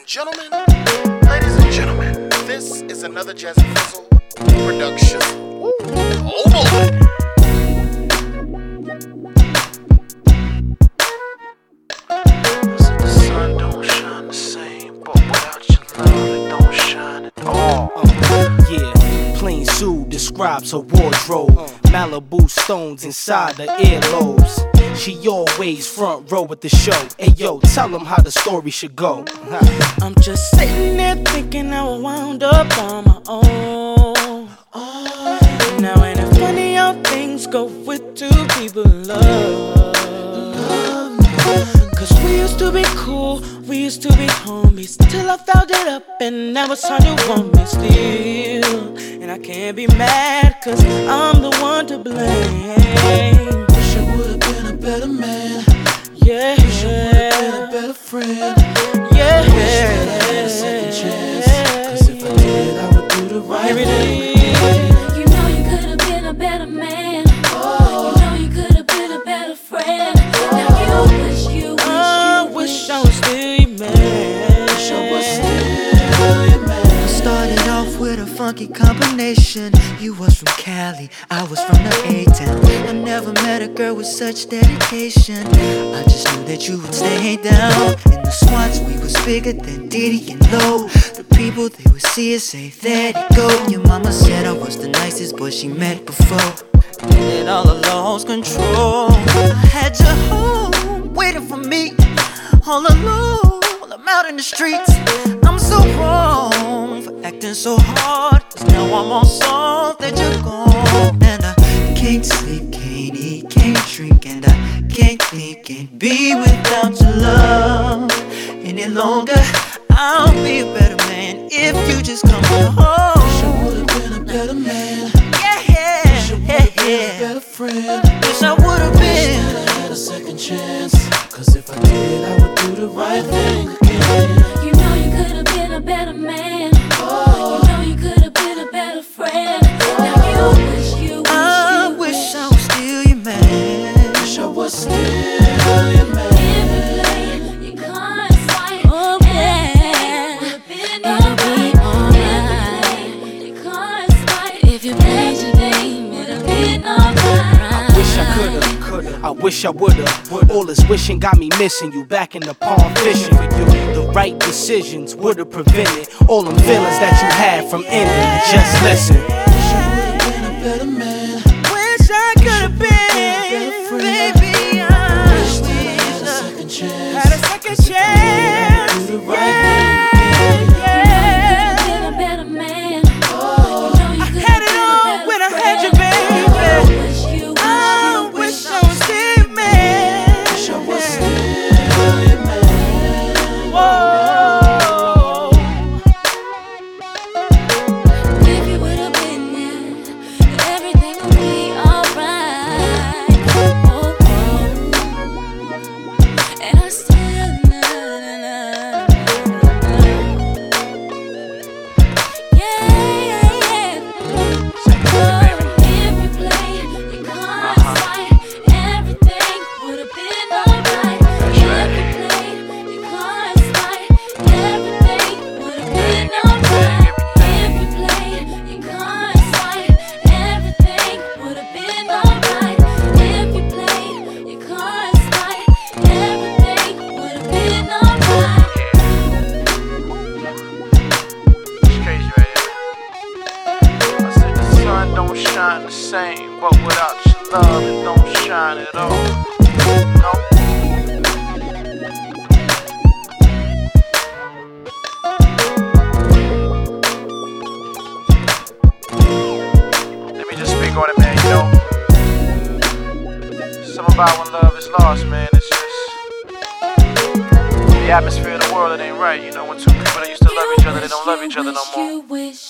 Gentlemen, ladies and gentlemen, this is another Jazzy Fizzle production. Oh boy! The sun don't shine the same, but without your love, it don't shine at all. Yeah, plain suit describes her wardrobe. Malibu stones inside her earlobes. She always front row at the show. Hey yo, tell them how the story should go. I'm just sitting there thinking how I wound up on my own. Now ain't it funny how things go with two people in love? Cause we used to be cool, we used to be homies, till I fouled it up and now it's hard to want me still. And I can't be mad cause I'm the one to blame. Wish I would've been a better man. Yeah, wish I would've been a better friend. yeah, Wish that I had a second chance. Cause if I did, I would do the right thing. You know you could've been a better man. You know you could've been a better friend. Now you wish I was still your man. Wish I was still your man. Started off with a funky combination. You was from Cali, I was from the A-Town. I never met a girl with such dedication. I just knew that you would stay down. In the Swats, we was bigger than Diddy and Low. The people, they would see us say, there you go. Your mama said I was the nicest boy she met before. And it all lost control. I had you home, waiting for me. All alone, while I'm out in the streets. I'm so wrong for acting so hard, cause now I'm on song that you're gone. And I can't sleep, can't eat, can't drink, and I can't think, can't be without your love any longer. I'll be a better man if you just come home. Wish I would've been a better man. Yeah, Wish I would've been a better friend. wish I would've been. Wish that I had a second chance. Cause if I did, I would do the right thing again. You know you could've been a better man. You know you could've been a better friend. Now I wish I was still your man. Wish I was still your man. you can't fight. Oh yeah, would've been alright. You can't fight. If you played your game, would've been alright. Wish I could've, I wish I would've. All this wishing got me missing you back in the pond fishing for you. The right decisions would've prevented all them feelings that you had from ending. Just listen. Wish I would've been a better man. Wish I could've been, baby. I Wish that I had a second chance. had a second chance. Do the right thing. Yeah, You could've been a better man. You know you could've had it been a all better when I friend. had you, baby. I wish I was still your man. Wish I was still your man. Whoa. If you would've been there, everything would be alright. And I still if you play your cards right, everything would've been alright. If you play your cards right, everything would've been alright. If you play your cards right, everything would've been alright. If you play your cards right, everything would've been alright. It's crazy right here. I said the sun don't shine the same, but without your love, it don't shine at all. No? Let me just speak on it, man, you know. Something about when love is lost, man. It's just the atmosphere of the world, it ain't right. You know, when two people that used to love each other, they don't love each other no more. You wish